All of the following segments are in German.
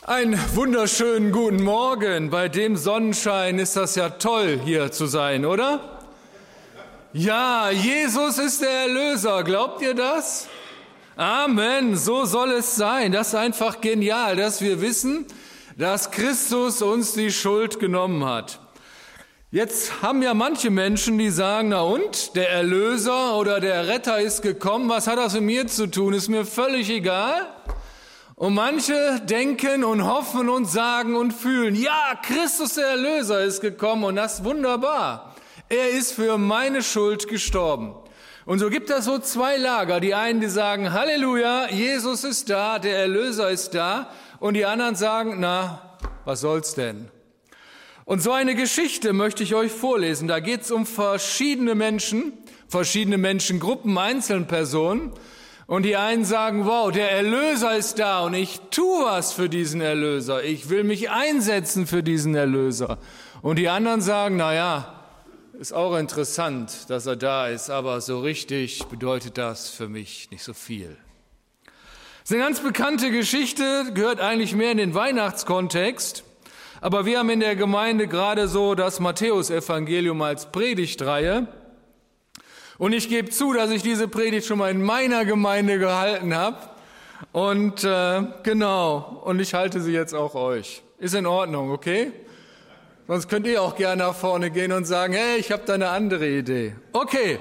Einen wunderschönen guten Morgen. Bei dem Sonnenschein ist das ja toll, hier zu sein, oder? Ja, Jesus ist der Erlöser. Glaubt ihr das? Amen, so soll es sein. Das ist einfach genial, dass wir wissen, dass Christus uns die Schuld genommen hat. Jetzt haben ja manche Menschen, die sagen, na und, der Erlöser oder der Retter ist gekommen, was hat das mit mir zu tun? Ist mir völlig egal. Und manche denken und hoffen und sagen und fühlen, ja, Christus der Erlöser ist gekommen und das ist wunderbar. Er ist für meine Schuld gestorben. Und so gibt es so zwei Lager. Die einen, die sagen, Halleluja, Jesus ist da, der Erlöser ist da. Und die anderen sagen, na, was soll's denn? Und so eine Geschichte möchte ich euch vorlesen. Da geht es um verschiedene Menschengruppen, Einzelpersonen. Und die einen sagen, wow, der Erlöser ist da und ich tue was für diesen Erlöser. Ich will mich einsetzen für diesen Erlöser. Und die anderen sagen, naja, ist auch interessant, dass er da ist, aber so richtig bedeutet das für mich nicht so viel. Das ist eine ganz bekannte Geschichte, gehört eigentlich mehr in den Weihnachtskontext. Aber wir haben in der Gemeinde gerade so das Matthäusevangelium als Predigtreihe. Und ich gebe zu, dass ich diese Predigt schon mal in meiner Gemeinde gehalten habe. Und und ich halte sie jetzt auch euch. Ist in Ordnung, okay? Sonst könnt ihr auch gerne nach vorne gehen und sagen, hey, ich habe da eine andere Idee. Okay.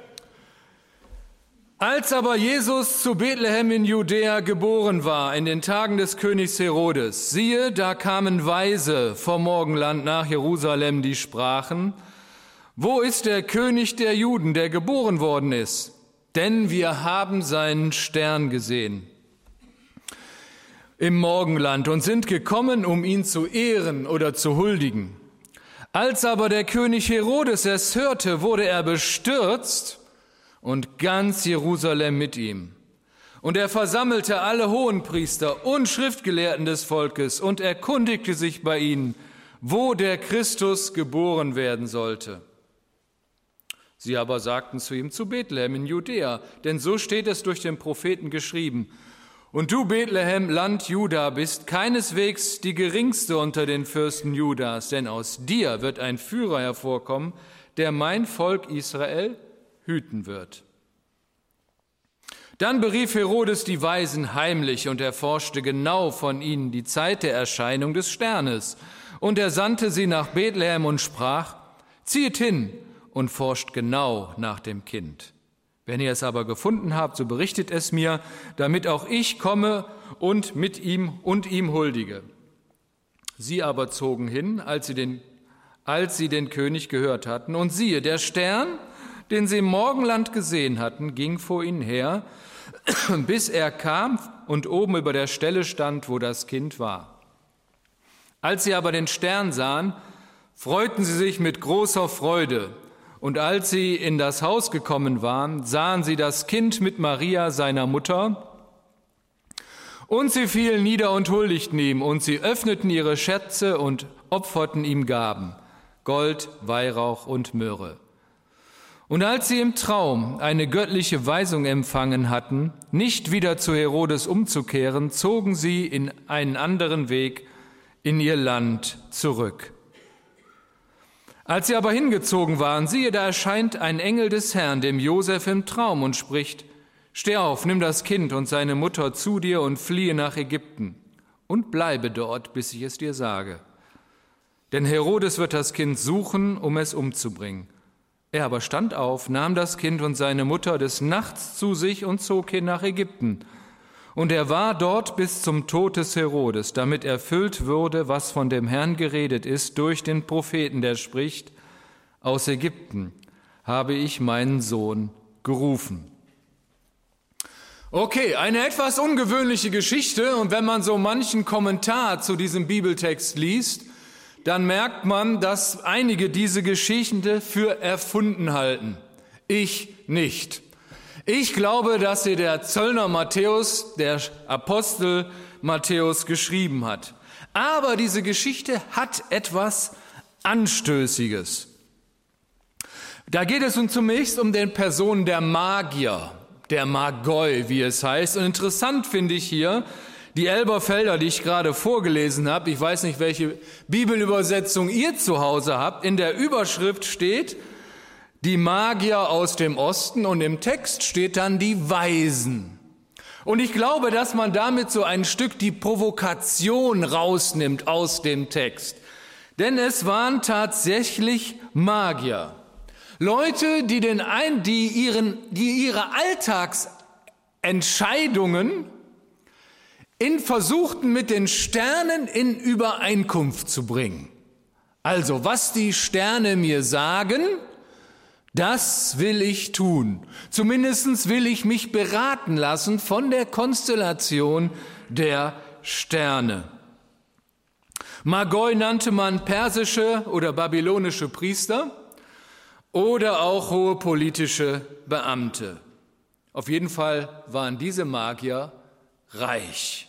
Als aber Jesus zu Bethlehem in Judäa geboren war, in den Tagen des Königs Herodes, siehe, da kamen Weise vom Morgenland nach Jerusalem, die sprachen, wo ist der König der Juden, der geboren worden ist? Denn wir haben seinen Stern gesehen im Morgenland und sind gekommen, um ihn zu ehren oder zu huldigen. Als aber der König Herodes es hörte, wurde er bestürzt und ganz Jerusalem mit ihm. Und er versammelte alle Hohenpriester und Schriftgelehrten des Volkes und erkundigte sich bei ihnen, wo der Christus geboren werden sollte. Sie aber sagten zu ihm, zu Bethlehem in Judäa, denn so steht es durch den Propheten geschrieben. Und du, Bethlehem, Land Juda, bist keineswegs die geringste unter den Fürsten Judas, denn aus dir wird ein Führer hervorkommen, der mein Volk Israel hüten wird. Dann berief Herodes die Weisen heimlich und erforschte genau von ihnen die Zeit der Erscheinung des Sternes. Und er sandte sie nach Bethlehem und sprach, zieht hin und forscht genau nach dem Kind. Wenn ihr es aber gefunden habt, so berichtet es mir, damit auch ich komme und mit ihm und ihm huldige. Sie aber zogen hin, als sie den König gehört hatten. Und siehe, der Stern, den sie im Morgenland gesehen hatten, ging vor ihnen her, bis er kam und oben über der Stelle stand, wo das Kind war. Als sie aber den Stern sahen, freuten sie sich mit großer Freude. Und als sie in das Haus gekommen waren, sahen sie das Kind mit Maria, seiner Mutter, und sie fielen nieder und huldigten ihm, und sie öffneten ihre Schätze und opferten ihm Gaben, Gold, Weihrauch und Myrrhe. Und als sie im Traum eine göttliche Weisung empfangen hatten, nicht wieder zu Herodes umzukehren, zogen sie in einen anderen Weg in ihr Land zurück. Als sie aber hingezogen waren, siehe, da erscheint ein Engel des Herrn dem Josef im Traum und spricht, steh auf, nimm das Kind und seine Mutter zu dir und fliehe nach Ägypten und bleibe dort, bis ich es dir sage. Denn Herodes wird das Kind suchen, um es umzubringen. Er aber stand auf, nahm das Kind und seine Mutter des Nachts zu sich und zog hin nach Ägypten. Und er war dort bis zum Tod des Herodes, damit erfüllt würde, was von dem Herrn geredet ist, durch den Propheten, der spricht, aus Ägypten habe ich meinen Sohn gerufen. Okay, eine etwas ungewöhnliche Geschichte. Und wenn man so manchen Kommentar zu diesem Bibeltext liest, dann merkt man, dass einige diese Geschichte für erfunden halten. Ich nicht. Ich glaube, dass sie der Zöllner Matthäus, der Apostel Matthäus geschrieben hat. Aber diese Geschichte hat etwas Anstößiges. Da geht es uns zunächst um den Person der Magier, der Magoi, wie es heißt. Und interessant finde ich hier, Die Elberfelder, die ich gerade vorgelesen habe, ich weiß nicht, welche Bibelübersetzung ihr zu Hause habt, in der Überschrift steht die Magier aus dem Osten und im Text steht dann die Weisen. Und ich glaube, dass man damit so ein Stück die Provokation rausnimmt aus dem Text. Denn es waren tatsächlich Magier. Leute, die ihre Alltagsentscheidungen versuchten mit den Sternen in Übereinkunft zu bringen. Also, was die Sterne mir sagen, das will ich tun. Zumindest will ich mich beraten lassen von der Konstellation der Sterne. Magoi nannte man persische oder babylonische Priester oder auch hohe politische Beamte. Auf jeden Fall waren diese Magier reich.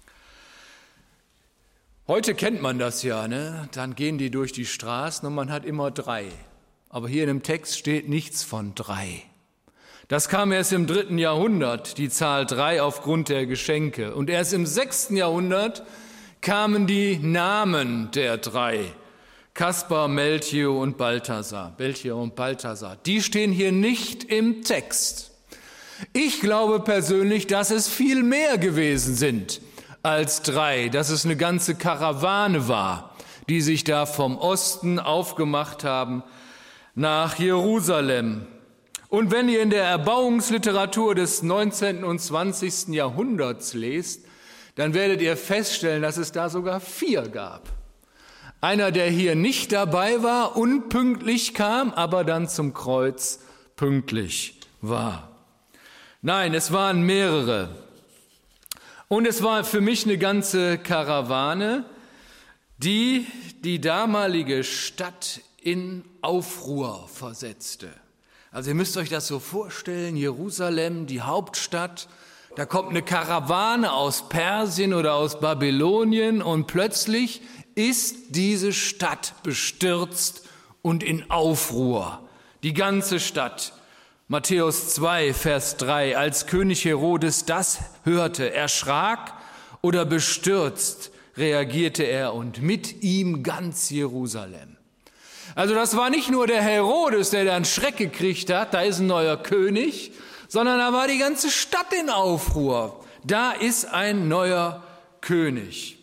Heute kennt man das ja, ne? Dann gehen die durch die Straßen und man hat immer 3. Aber hier in dem Text steht nichts von 3. Das kam erst im 3. Jahrhundert, die Zahl 3 aufgrund der Geschenke. Und erst im 6. Jahrhundert kamen die Namen der 3. Kaspar, Melchior und Balthasar. Die stehen hier nicht im Text. Ich glaube persönlich, dass es viel mehr gewesen sind als 3, dass es eine ganze Karawane war, die sich da vom Osten aufgemacht haben nach Jerusalem. Und wenn ihr in der Erbauungsliteratur des 19. und 20. Jahrhunderts lest, dann werdet ihr feststellen, dass es da sogar 4 gab. Einer, der hier nicht dabei war, unpünktlich kam, aber dann zum Kreuz pünktlich war. Nein, es waren mehrere. Und es war für mich eine ganze Karawane, die die damalige Stadt in Aufruhr versetzte. Also ihr müsst euch das so vorstellen, Jerusalem, die Hauptstadt, da kommt eine Karawane aus Persien oder aus Babylonien und plötzlich ist diese Stadt bestürzt und in Aufruhr. Die ganze Stadt. Matthäus 2, Vers 3, als König Herodes das hörte, erschrak oder bestürzt reagierte er und mit ihm ganz Jerusalem. Also das war nicht nur der Herodes, der dann Schreck gekriegt hat, da ist ein neuer König, sondern da war die ganze Stadt in Aufruhr. Da ist ein neuer König.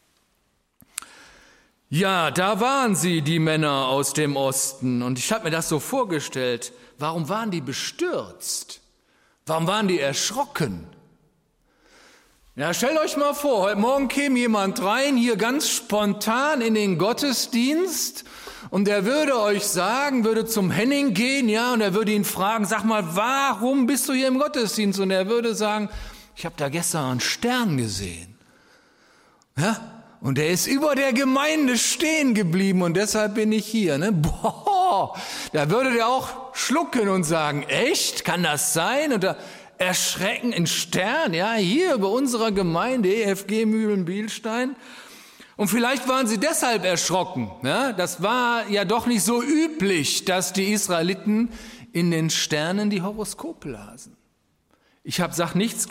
Ja, da waren sie, die Männer aus dem Osten. Und ich habe mir das so vorgestellt, warum waren die bestürzt? Warum waren die erschrocken? Ja, stellt euch mal vor, heute Morgen käme jemand rein, hier ganz spontan in den Gottesdienst und er würde euch sagen, würde zum Henning gehen, ja, und er würde ihn fragen, sag mal, warum bist du hier im Gottesdienst? Und er würde sagen, ich habe da gestern einen Stern gesehen. Ja, und er ist über der Gemeinde stehen geblieben und deshalb bin ich hier. Ne? Boah, da würde der auch schlucken und sagen, echt, kann das sein? Und da erschrecken, ein Stern, ja, hier bei unserer Gemeinde, EFG Mühlen-Bielstein. Und vielleicht waren sie deshalb erschrocken. Ja? Das war ja doch nicht so üblich, dass die Israeliten in den Sternen die Horoskope lasen. Ich sag nichts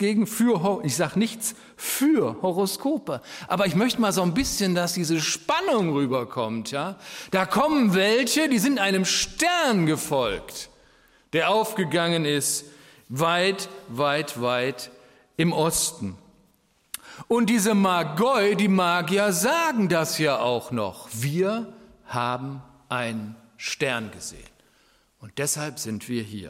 für Horoskope, aber ich möchte mal so ein bisschen, dass diese Spannung rüberkommt. Ja? Da kommen welche, die sind einem Stern gefolgt, der aufgegangen ist, weit, weit, weit im Osten. Und diese Magoi, die Magier, sagen das ja auch noch. Wir haben einen Stern gesehen und deshalb sind wir hier.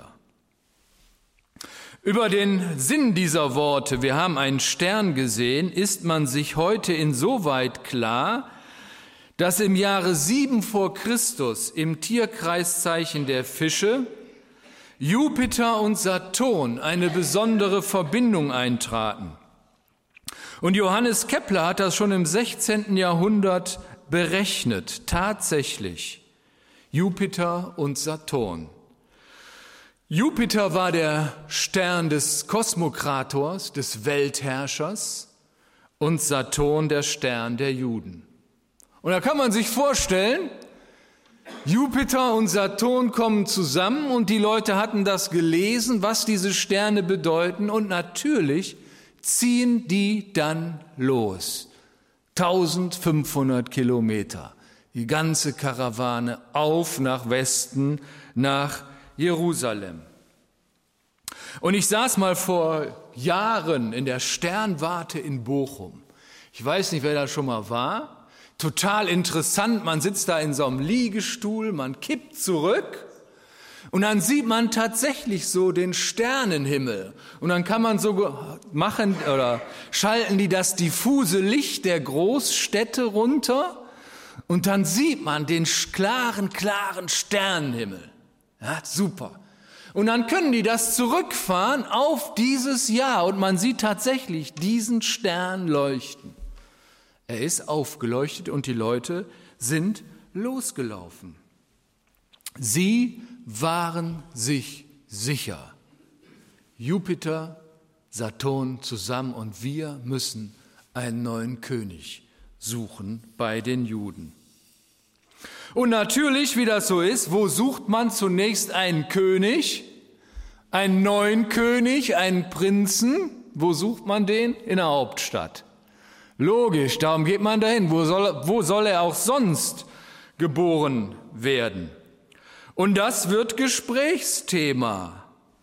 Über den Sinn dieser Worte, wir haben einen Stern gesehen, ist man sich heute insoweit klar, dass im Jahre 7 vor Christus im Tierkreiszeichen der Fische Jupiter und Saturn eine besondere Verbindung eintraten. Und Johannes Kepler hat das schon im 16. Jahrhundert berechnet, tatsächlich. Jupiter und Saturn. Jupiter war der Stern des Kosmokrators, des Weltherrschers, und Saturn der Stern der Juden. Und da kann man sich vorstellen, Jupiter und Saturn kommen zusammen und die Leute hatten das gelesen, was diese Sterne bedeuten und natürlich ziehen die dann los. 1500 Kilometer. Die ganze Karawane auf nach Westen, nach Jerusalem. Und ich saß mal vor Jahren in der Sternwarte in Bochum. Ich weiß nicht, wer da schon mal war. Total interessant, man sitzt da in so einem Liegestuhl, man kippt zurück und dann sieht man tatsächlich so den Sternenhimmel. Und dann kann man so machen oder schalten die das diffuse Licht der Großstädte runter und dann sieht man den klaren Sternenhimmel. Ja, super. Und dann können die das zurückfahren auf dieses Jahr und man sieht tatsächlich diesen Stern leuchten. Er ist aufgeleuchtet und die Leute sind losgelaufen. Sie waren sich sicher. Jupiter, Saturn zusammen und wir müssen einen neuen König suchen bei den Juden. Und natürlich, wie das so ist, wo sucht man zunächst einen König, einen neuen König, einen Prinzen? Wo sucht man den? In der Hauptstadt. Logisch, darum geht man dahin. Wo soll er auch sonst geboren werden? Und das wird Gesprächsthema.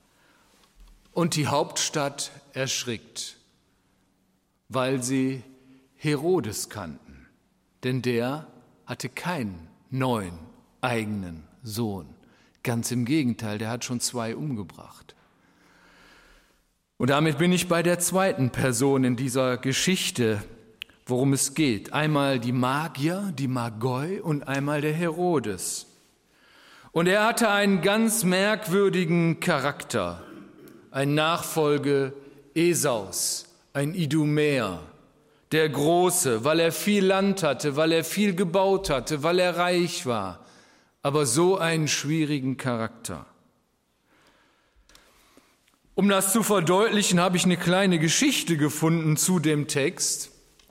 Und die Hauptstadt erschrickt, weil sie Herodes kannten, denn der hatte keinen neuen eigenen Sohn. Ganz im Gegenteil, der hat schon 2 umgebracht. Und damit bin ich bei der zweiten Person in dieser Geschichte, worum es geht. Einmal die Magier, die Magoi und einmal der Herodes. Und er hatte einen ganz merkwürdigen Charakter, ein Nachfolge Esaus, ein Idumäer, der Große, weil er viel Land hatte, weil er viel gebaut hatte, weil er reich war, aber so einen schwierigen Charakter. Um das zu verdeutlichen, habe ich eine kleine Geschichte gefunden zu dem Text.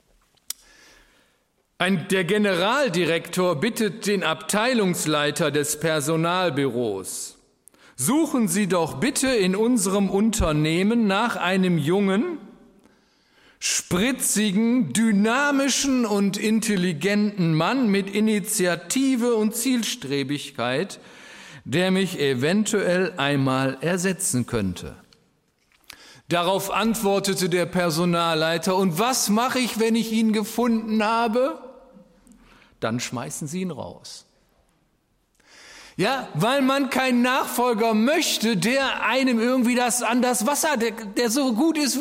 Der Generaldirektor bittet den Abteilungsleiter des Personalbüros: Suchen Sie doch bitte in unserem Unternehmen nach einem jungen, spritzigen, dynamischen und intelligenten Mann mit Initiative und Zielstrebigkeit, der mich eventuell einmal ersetzen könnte. Darauf antwortete der Personalleiter: Und was mache ich, wenn ich ihn gefunden habe? Dann schmeißen Sie ihn raus. Ja, weil man keinen Nachfolger möchte, der einem irgendwie das an das Wasser, der so gut ist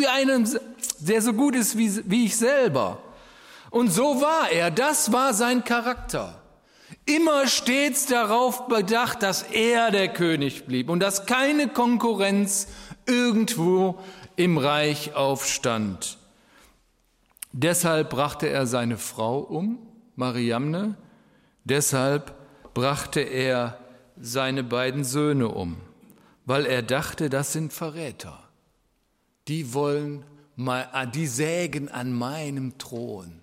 wie ich selber. Und so war er, das war sein Charakter. Immer stets darauf bedacht, dass er der König blieb und dass keine Konkurrenz irgendwo im Reich aufstand. Deshalb brachte er seine Frau um, Mariamne. Deshalb brachte er seine beiden Söhne um, weil er dachte, das sind Verräter. Die sägen an meinem Thron.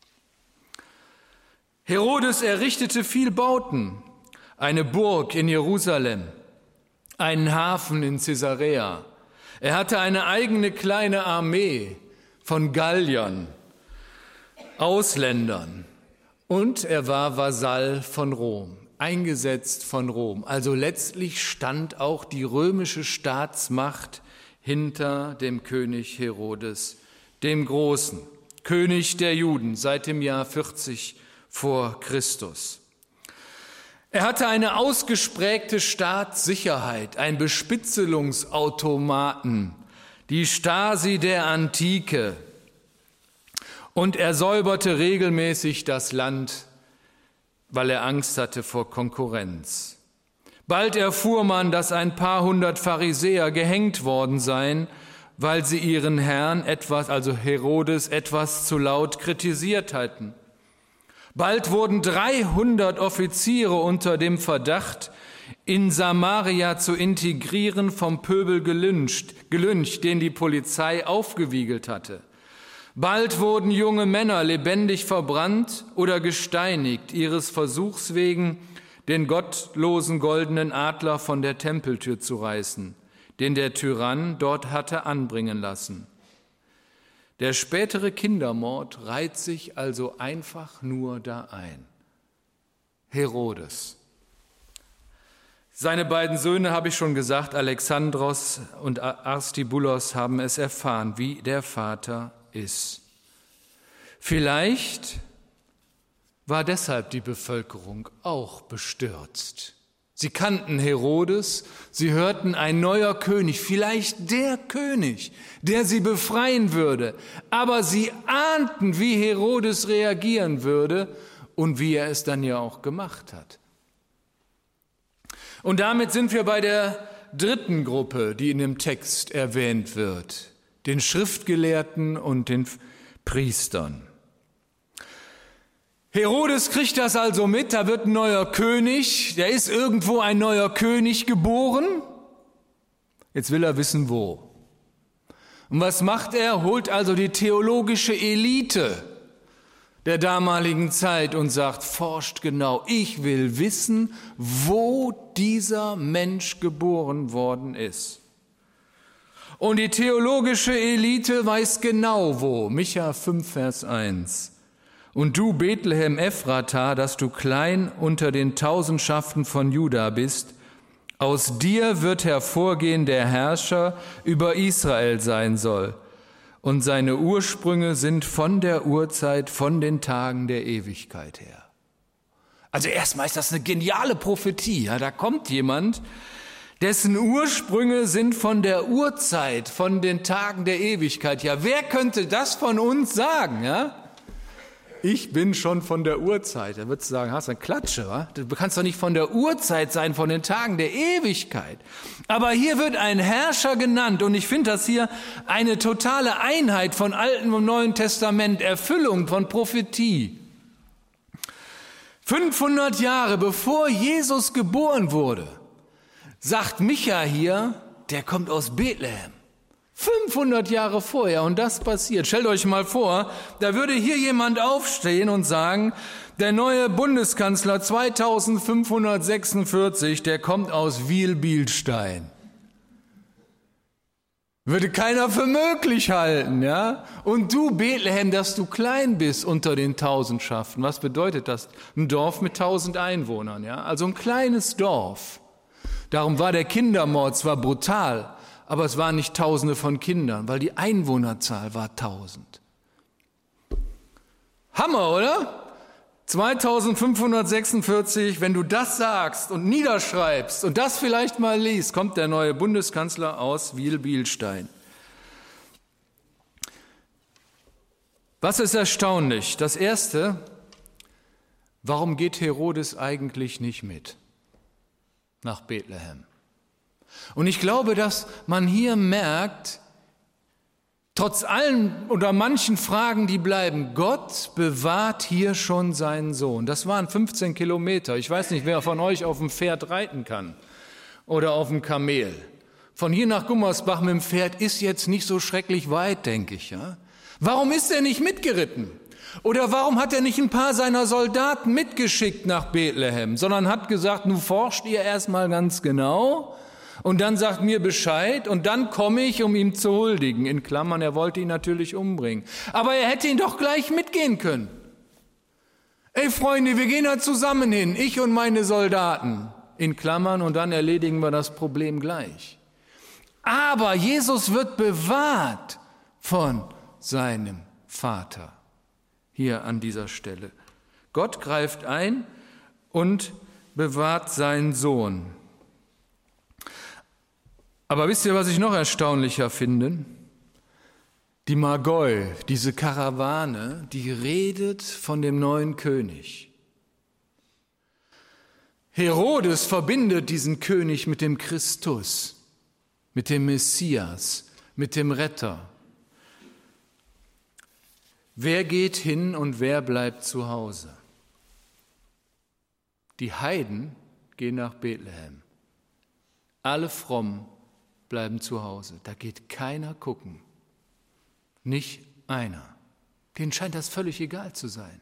Herodes errichtete viel Bauten, eine Burg in Jerusalem, einen Hafen in Caesarea. Er hatte eine eigene kleine Armee von Galliern, Ausländern, und er war Vasall von Rom, eingesetzt von Rom. Also letztlich stand auch die römische Staatsmacht hinter dem König Herodes, dem Großen, König der Juden seit dem Jahr 40 vor Christus. Er hatte eine ausgeprägte Staatssicherheit, ein Bespitzelungsautomaten, die Stasi der Antike. Und er säuberte regelmäßig das Land, weil er Angst hatte vor Konkurrenz. Bald erfuhr man, dass ein paar hundert Pharisäer gehängt worden seien, weil sie ihren Herrn also Herodes, etwas zu laut kritisiert hatten. Bald wurden 300 Offiziere unter dem Verdacht, in Samaria zu integrieren, vom Pöbel gelyncht, den die Polizei aufgewiegelt hatte. Bald wurden junge Männer lebendig verbrannt oder gesteinigt, ihres Versuchs wegen, den gottlosen goldenen Adler von der Tempeltür zu reißen, den der Tyrann dort hatte anbringen lassen. Der spätere Kindermord reiht sich also einfach nur da ein. Herodes. Seine beiden Söhne, habe ich schon gesagt, Alexandros und Arstibulos, haben es erfahren, wie der Vater ist. Vielleicht war deshalb die Bevölkerung auch bestürzt. Sie kannten Herodes, sie hörten ein neuer König, vielleicht der König, der sie befreien würde. Aber sie ahnten, wie Herodes reagieren würde und wie er es dann ja auch gemacht hat. Und damit sind wir bei der dritten Gruppe, die in dem Text erwähnt wird, den Schriftgelehrten und den Priestern. Herodes kriegt das also mit, da wird ein neuer König, da ist irgendwo ein neuer König geboren. Jetzt will er wissen, wo. Und was macht er? Holt also die theologische Elite der damaligen Zeit und sagt, forscht genau, ich will wissen, wo dieser Mensch geboren worden ist. Und die theologische Elite weiß genau wo. Micha 5, Vers 1. Und du, Bethlehem Ephrata, dass du klein unter den Tausendschaften von Juda bist, aus dir wird hervorgehen der Herrscher über Israel sein soll. Und seine Ursprünge sind von der Urzeit, von den Tagen der Ewigkeit her. Also erstmal ist das eine geniale Prophetie. Ja? Da kommt jemand, dessen Ursprünge sind von der Urzeit, von den Tagen der Ewigkeit. Ja, wer könnte das von uns sagen, ja? Ich bin schon von der Urzeit. Da würdest du sagen, hast du eine Klatsche, wa? Du kannst doch nicht von der Urzeit sein, von den Tagen der Ewigkeit. Aber hier wird ein Herrscher genannt und ich finde das hier eine totale Einheit von Altem und Neuen Testament, Erfüllung von Prophetie. 500 Jahre bevor Jesus geboren wurde, sagt Micha hier, der kommt aus Bethlehem. 500 Jahre vorher und das passiert. Stellt euch mal vor, da würde hier jemand aufstehen und sagen, der neue Bundeskanzler 2546, der kommt aus Wiel-Bielstein. Würde keiner für möglich halten, ja? Und du, Bethlehem, dass du klein bist unter den Tausendschaften. Was bedeutet das? Ein Dorf mit 1000 Einwohnern, ja? Also ein kleines Dorf. Darum war der Kindermord zwar brutal, aber es waren nicht Tausende von Kindern, weil die Einwohnerzahl war 1000. Hammer, oder? 2546, wenn du das sagst und niederschreibst und das vielleicht mal liest, kommt der neue Bundeskanzler aus Wiel-Bielstein. Was ist erstaunlich? Das Erste, warum geht Herodes eigentlich nicht mit nach Bethlehem? Und ich glaube, dass man hier merkt, trotz allen oder manchen Fragen, die bleiben, Gott bewahrt hier schon seinen Sohn. Das waren 15 Kilometer. Ich weiß nicht, wer von euch auf dem Pferd reiten kann oder auf dem Kamel. Von hier nach Gummersbach mit dem Pferd ist jetzt nicht so schrecklich weit, denke ich. Ja? Warum ist er nicht mitgeritten? Oder warum hat er nicht ein paar seiner Soldaten mitgeschickt nach Bethlehem, sondern hat gesagt, nun forscht ihr erstmal ganz genau und dann sagt mir Bescheid und dann komme ich, um ihm zu huldigen. In Klammern, er wollte ihn natürlich umbringen. Aber er hätte ihn doch gleich mitgehen können. Ey Freunde, wir gehen da zusammen hin, ich und meine Soldaten. In Klammern, und dann erledigen wir das Problem gleich. Aber Jesus wird bewahrt von seinem Vater. Hier an dieser Stelle. Gott greift ein und bewahrt seinen Sohn. Aber wisst ihr, was ich noch erstaunlicher finde? Die Magoi, diese Karawane, die redet von dem neuen König. Herodes verbindet diesen König mit dem Christus, mit dem Messias, mit dem Retter. Wer geht hin und wer bleibt zu Hause? Die Heiden gehen nach Bethlehem. Alle Frommen bleiben zu Hause. Da geht keiner gucken. Nicht einer. Denen scheint das völlig egal zu sein.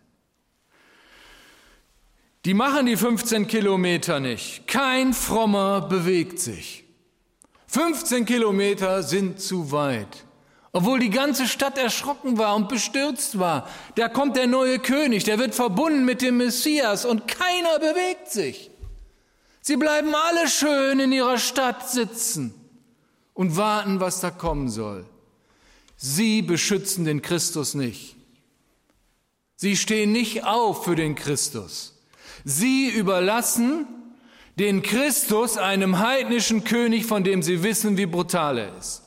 Die machen die 15 Kilometer nicht. Kein Frommer bewegt sich. 15 Kilometer sind zu weit. Obwohl die ganze Stadt erschrocken war und bestürzt war. Da kommt der neue König, der wird verbunden mit dem Messias und keiner bewegt sich. Sie bleiben alle schön in ihrer Stadt sitzen und warten, was da kommen soll. Sie beschützen den Christus nicht. Sie stehen nicht auf für den Christus. Sie überlassen den Christus einem heidnischen König, von dem sie wissen, wie brutal er ist.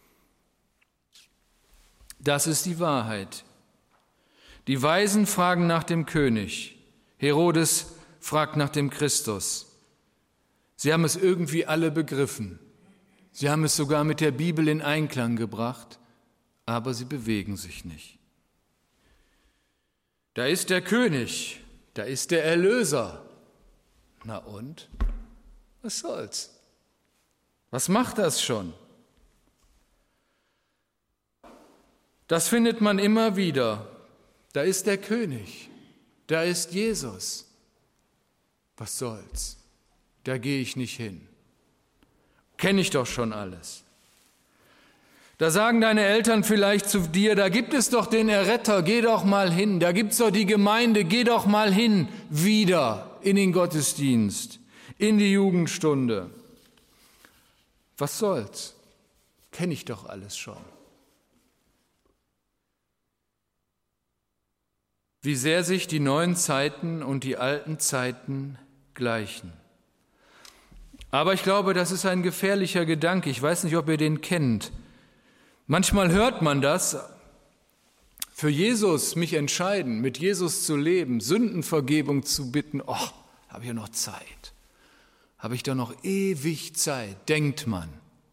Das ist die Wahrheit. Die Weisen fragen nach dem König. Herodes fragt nach dem Christus. Sie haben es irgendwie alle begriffen. Sie haben es sogar mit der Bibel in Einklang gebracht, aber sie bewegen sich nicht. Da ist der König, da ist der Erlöser. Na und? Was soll's? Was macht das schon? Das findet man immer wieder. Da ist der König, da ist Jesus. Was soll's? Da gehe ich nicht hin. Kenne ich doch schon alles. Da sagen deine Eltern vielleicht zu dir, da gibt es doch den Erretter, geh doch mal hin. Da gibt's doch die Gemeinde, geh doch mal hin, wieder in den Gottesdienst, in die Jugendstunde. Was soll's? Kenne ich doch alles schon. Wie sehr sich die neuen Zeiten und die alten Zeiten gleichen. Aber ich glaube, das ist ein gefährlicher Gedanke. Ich weiß nicht, ob ihr den kennt. Manchmal hört man das, für Jesus mich entscheiden, mit Jesus zu leben, Sündenvergebung zu bitten. Oh, habe ich ja noch Zeit. Habe ich da noch ewig Zeit, denkt man.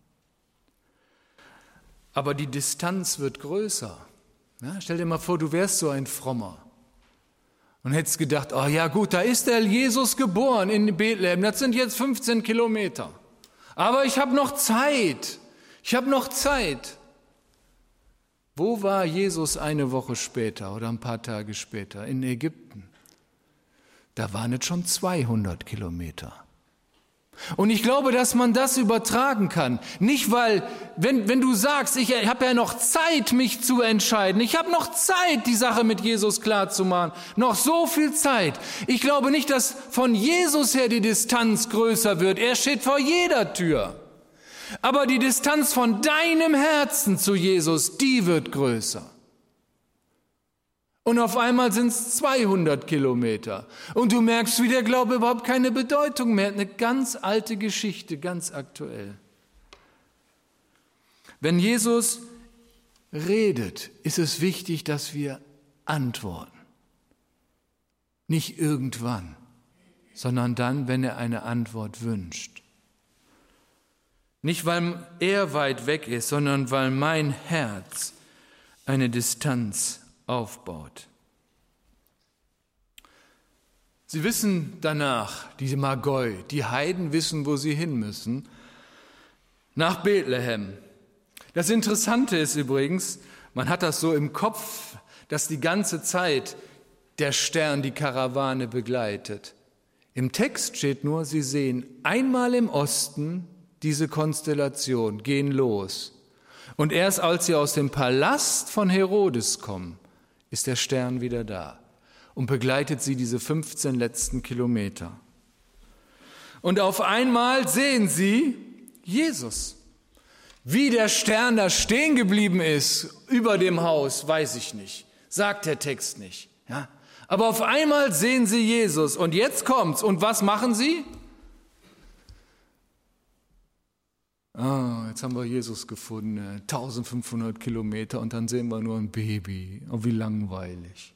Aber die Distanz wird größer. Ja, stell dir mal vor, du wärst so ein Frommer. Und hättest gedacht, oh ja gut, da ist der Jesus geboren in Bethlehem, das sind jetzt 15 Kilometer. Aber ich habe noch Zeit, Wo war Jesus eine Woche später oder ein paar Tage später? In Ägypten. Da waren es schon 200 Kilometer. Und ich glaube, dass man das übertragen kann. Nicht, weil, wenn du sagst, ich habe ja noch Zeit, mich zu entscheiden. Ich habe noch Zeit, die Sache mit Jesus klarzumachen. Noch so viel Zeit. Ich glaube nicht, dass von Jesus her die Distanz größer wird. Er steht vor jeder Tür. Aber die Distanz von deinem Herzen zu Jesus, die wird größer. Und auf einmal sind es 200 Kilometer. Und du merkst, wie der Glaube überhaupt keine Bedeutung mehr hat. Eine ganz alte Geschichte, ganz aktuell. Wenn Jesus redet, ist es wichtig, dass wir antworten. Nicht irgendwann, sondern dann, wenn er eine Antwort wünscht. Nicht, weil er weit weg ist, sondern weil mein Herz eine Distanz aufbaut. Sie wissen danach, diese Magoi, die Heiden wissen, wo sie hin müssen, nach Bethlehem. Das Interessante ist übrigens, man hat das so im Kopf, dass die ganze Zeit der Stern die Karawane begleitet. Im Text steht nur, sie sehen einmal im Osten diese Konstellation, gehen los. Und erst als sie aus dem Palast von Herodes kommen, ist der Stern wieder da und begleitet sie diese 15 letzten Kilometer. Und auf einmal sehen sie Jesus. Wie der Stern da stehen geblieben ist über dem Haus, weiß ich nicht, sagt der Text nicht. Ja? Aber auf einmal sehen sie Jesus und jetzt kommt's. Und was machen sie? Jetzt haben wir Jesus gefunden, 1500 Kilometer und dann sehen wir nur ein Baby. Oh, wie langweilig.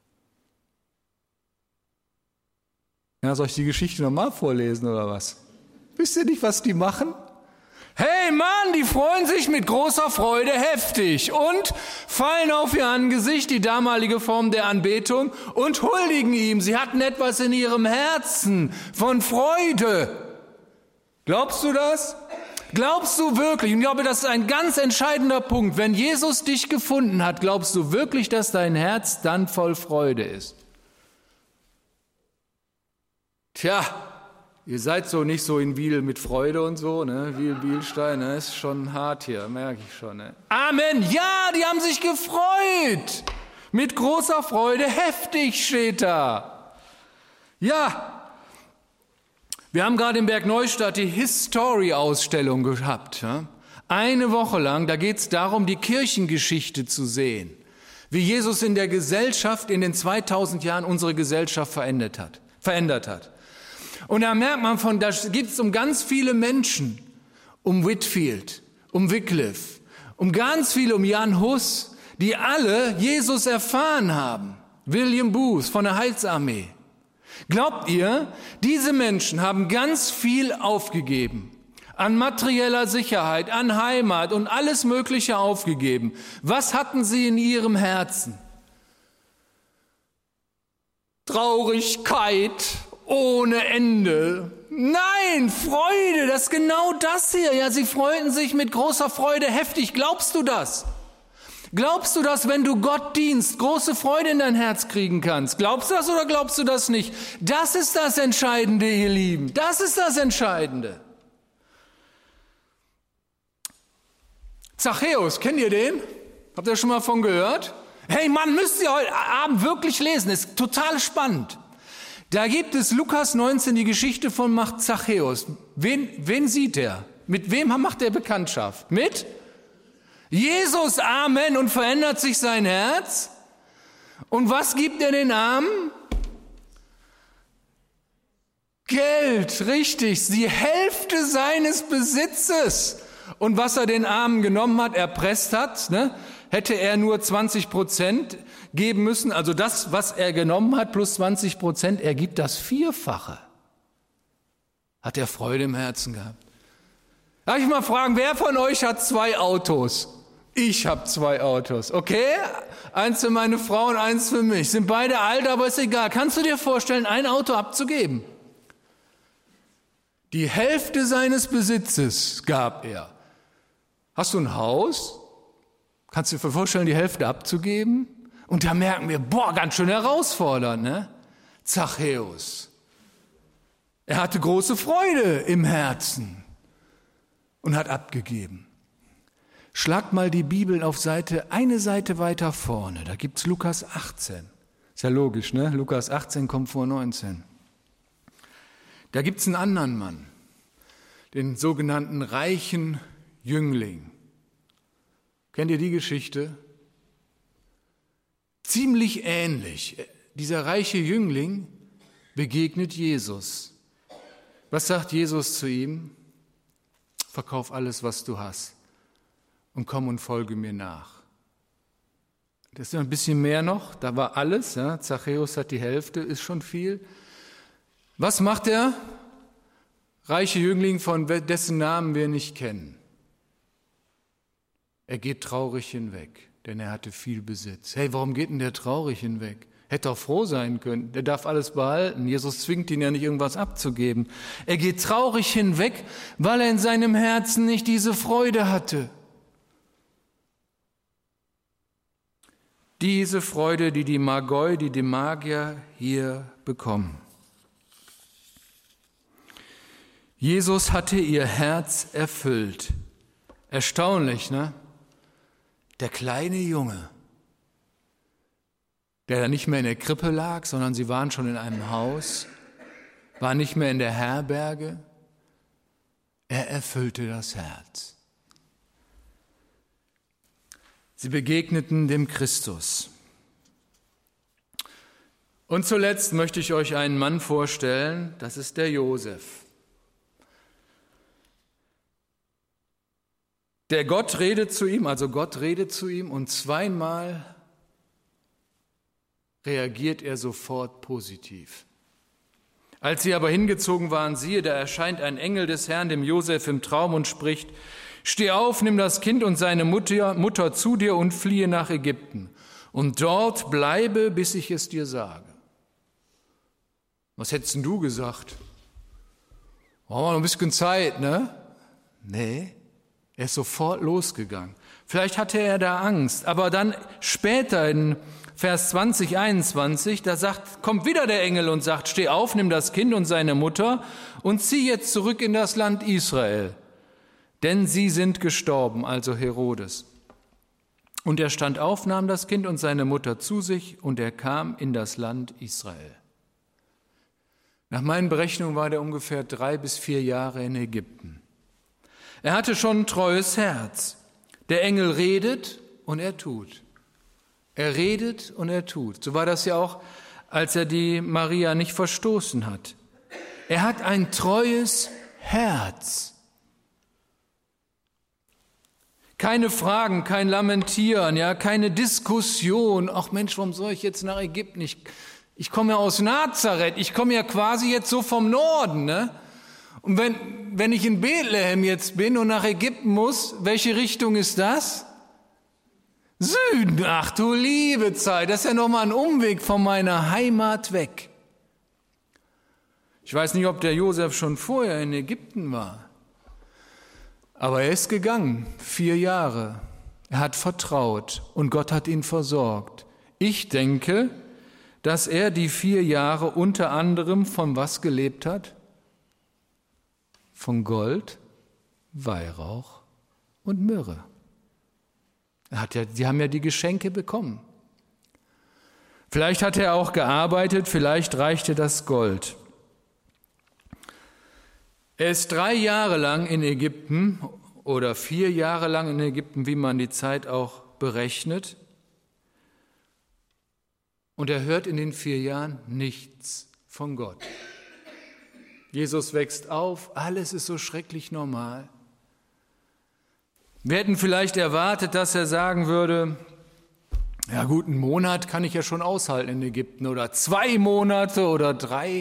Ja, soll ich die Geschichte nochmal vorlesen oder was? Wisst ihr nicht, was die machen? Hey Mann, die freuen sich mit großer Freude heftig und fallen auf ihr Angesicht, die damalige Form der Anbetung, und huldigen ihm. Sie hatten etwas in ihrem Herzen von Freude. Glaubst du das? Glaubst du wirklich, und ich glaube, das ist ein ganz entscheidender Punkt, wenn Jesus dich gefunden hat, glaubst du wirklich, dass dein Herz dann voll Freude ist? Tja, Ihr seid so nicht so in Wiel mit Freude und so, ne? Wiel-Bielstein, ne? Ist schon hart hier, merke ich schon. Ne? Amen, ja, die haben sich gefreut. Mit großer Freude, heftig steht da. Ja, wir haben gerade in Bergneustadt die History-Ausstellung gehabt. Ja? Eine Woche lang, da geht es darum, die Kirchengeschichte zu sehen. Wie Jesus in der Gesellschaft in den 2000 Jahren unsere Gesellschaft verändert hat. Und da merkt man da geht es um ganz viele Menschen, um Whitefield, um Wycliffe, um ganz viele, um Jan Hus, die alle Jesus erfahren haben. William Booth von der Heilsarmee. Glaubt ihr, diese Menschen haben ganz viel aufgegeben, an materieller Sicherheit, an Heimat und alles Mögliche aufgegeben. Was hatten sie in ihrem Herzen? Traurigkeit ohne Ende. Nein, Freude, das ist genau das hier. Ja, sie freuten sich mit großer Freude heftig. Glaubst du das? Glaubst du, dass wenn du Gott dienst, große Freude in dein Herz kriegen kannst? Glaubst du das oder glaubst du das nicht? Das ist das Entscheidende, ihr Lieben. Das ist das Entscheidende. Zachäus, kennt ihr den? Habt ihr schon mal von gehört? Hey Mann, müsst ihr heute Abend wirklich lesen, ist total spannend. Da gibt es Lukas 19 die Geschichte von Zachäus. Wen sieht er? Mit wem macht er Bekanntschaft? Mit Jesus, Amen, und verändert sich sein Herz. Und was gibt er den Armen? Geld, richtig, die Hälfte seines Besitzes. Und was er den Armen genommen hat, erpresst hat, ne? Hätte er nur 20% geben müssen, also das, was er genommen hat, plus 20%, er gibt das Vierfache. Hat er Freude im Herzen gehabt? Darf ich mal fragen, wer von euch hat 2 Autos? Ich habe 2 Autos, okay? Eins für meine Frau und eins für mich. Sind beide alt, aber ist egal. Kannst du dir vorstellen, ein Auto abzugeben? Die Hälfte seines Besitzes gab er. Hast du ein Haus? Kannst du dir vorstellen, die Hälfte abzugeben? Und da merken wir, ganz schön herausfordernd, ne? Zachäus. Er hatte große Freude im Herzen und hat abgegeben. Schlag mal die Bibel auf eine Seite weiter vorne. Da gibt's Lukas 18. Ist ja logisch, ne? Lukas 18 kommt vor 19. Da gibt's einen anderen Mann, den sogenannten reichen Jüngling. Kennt ihr die Geschichte? Ziemlich ähnlich. Dieser reiche Jüngling begegnet Jesus. Was sagt Jesus zu ihm? Verkauf alles, was du hast und komm und folge mir nach. Das ist ein bisschen mehr noch, da war alles. Ja? Zachäus hat die Hälfte, ist schon viel. Was macht der reiche Jüngling, von dessen Namen wir nicht kennen? Er geht traurig hinweg, denn er hatte viel Besitz. Hey, warum geht denn der traurig hinweg? Hätte auch froh sein können. Der darf alles behalten. Jesus zwingt ihn ja nicht, irgendwas abzugeben. Er geht traurig hinweg, weil er in seinem Herzen nicht diese Freude hatte. Diese Freude, die die Magoi, die Magier hier bekommen. Jesus hatte ihr Herz erfüllt. Erstaunlich, ne? Der kleine Junge, der da nicht mehr in der Krippe lag, sondern sie waren schon in einem Haus, war nicht mehr in der Herberge. Er erfüllte das Herz. Sie begegneten dem Christus. Und zuletzt möchte ich euch einen Mann vorstellen, das ist der Josef. Der Gott redet zu ihm und zweimal reagiert er sofort positiv. Als sie aber hingezogen waren, siehe, da erscheint ein Engel des Herrn dem Josef im Traum und spricht: Steh auf, nimm das Kind und seine Mutter zu dir und fliehe nach Ägypten. Und dort bleibe, bis ich es dir sage. Was hättest denn du gesagt? Brauchen wir noch ein bisschen Zeit, ne? Nee. Er ist sofort losgegangen. Vielleicht hatte er da Angst. Aber dann später in Vers 20, 21, da kommt wieder der Engel und sagt, steh auf, nimm das Kind und seine Mutter und zieh jetzt zurück in das Land Israel. Denn sie sind gestorben, also Herodes. Und er stand auf, nahm das Kind und seine Mutter zu sich und er kam in das Land Israel. Nach meinen Berechnungen war er ungefähr 3 bis 4 Jahre in Ägypten. Er hatte schon ein treues Herz. Der Engel redet und er tut. Er redet und er tut. So war das ja auch, als er die Maria nicht verstoßen hat. Er hat ein treues Herz. Keine Fragen, kein Lamentieren, ja, keine Diskussion. Ach Mensch, warum soll ich jetzt nach Ägypten? Ich komme ja aus Nazareth, ich komme ja quasi jetzt so vom Norden, ne? Und wenn ich in Bethlehem jetzt bin und nach Ägypten muss, welche Richtung ist das? Süden. Ach du liebe Zeit, das ist ja nochmal ein Umweg von meiner Heimat weg. Ich weiß nicht, ob der Josef schon vorher in Ägypten war, aber er ist gegangen, 4 Jahre. Er hat vertraut und Gott hat ihn versorgt. Ich denke, dass er die 4 Jahre unter anderem von was gelebt hat? Von Gold, Weihrauch und Myrrhe. Die haben ja die Geschenke bekommen. Vielleicht hat er auch gearbeitet, vielleicht reichte das Gold. Er ist 3 Jahre lang in Ägypten oder 4 Jahre lang in Ägypten, wie man die Zeit auch berechnet. Und er hört in den 4 Jahren nichts von Gott. Jesus wächst auf, alles ist so schrecklich normal. Wir hätten vielleicht erwartet, dass er sagen würde, ja gut, 1 Monat kann ich ja schon aushalten in Ägypten oder 2 Monate oder 3.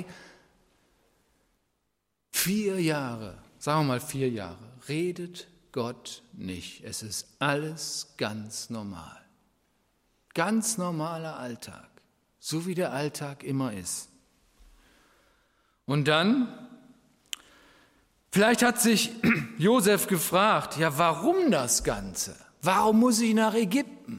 4 Jahre, sagen wir mal 4 Jahre, redet Gott nicht. Es ist alles ganz normal. Ganz normaler Alltag, so wie der Alltag immer ist. Und dann, vielleicht hat sich Josef gefragt, ja, warum das Ganze? Warum muss ich nach Ägypten?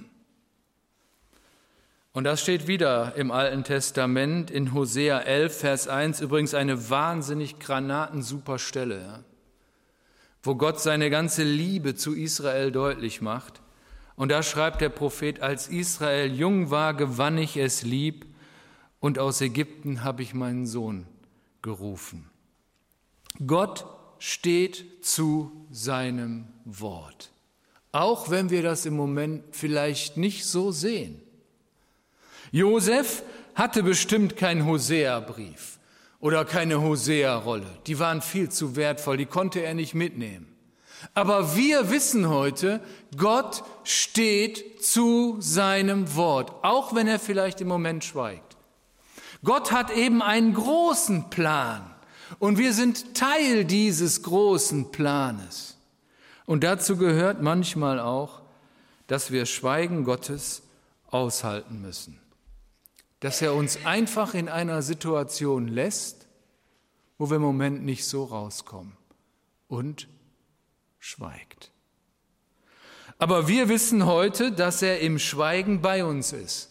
Und das steht wieder im Alten Testament in Hosea 11, Vers 1, übrigens eine wahnsinnig granatensuper Stelle, ja, wo Gott seine ganze Liebe zu Israel deutlich macht. Und da schreibt der Prophet, als Israel jung war, gewann ich es lieb und aus Ägypten habe ich meinen Sohn gerufen. Gott steht zu seinem Wort, auch wenn wir das im Moment vielleicht nicht so sehen. Josef hatte bestimmt keinen Hosea-Brief oder keine Hosea-Rolle. Die waren viel zu wertvoll, die konnte er nicht mitnehmen. Aber wir wissen heute, Gott steht zu seinem Wort, auch wenn er vielleicht im Moment schweigt. Gott hat eben einen großen Plan und wir sind Teil dieses großen Planes. Und dazu gehört manchmal auch, dass wir Schweigen Gottes aushalten müssen. Dass er uns einfach in einer Situation lässt, wo wir im Moment nicht so rauskommen und schweigt. Aber wir wissen heute, dass er im Schweigen bei uns ist.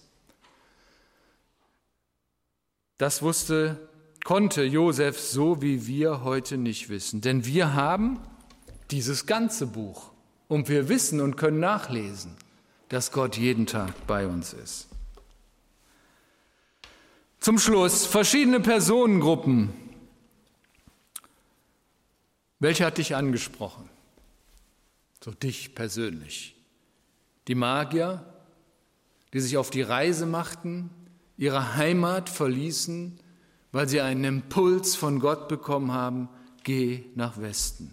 Das konnte Josef so wie wir heute nicht wissen. Denn wir haben dieses ganze Buch und wir wissen und können nachlesen, dass Gott jeden Tag bei uns ist. Zum Schluss, verschiedene Personengruppen. Welche hat dich angesprochen? So dich persönlich. Die Magier, die sich auf die Reise machten, ihre Heimat verließen, weil sie einen Impuls von Gott bekommen haben, geh nach Westen.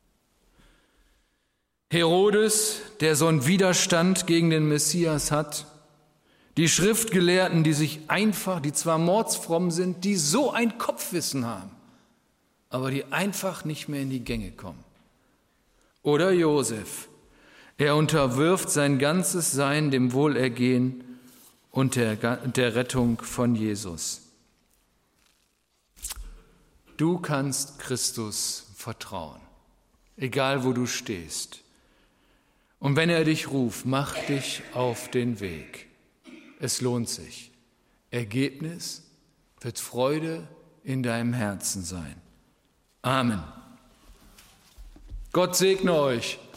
Herodes, der so einen Widerstand gegen den Messias hat, die Schriftgelehrten, die zwar mordsfromm sind, die so ein Kopfwissen haben, aber die einfach nicht mehr in die Gänge kommen. Oder Josef, er unterwirft sein ganzes Sein dem Wohlergehen und der Rettung von Jesus. Du kannst Christus vertrauen, egal wo du stehst. Und wenn er dich ruft, mach dich auf den Weg. Es lohnt sich. Ergebnis wird Freude in deinem Herzen sein. Amen. Gott segne euch.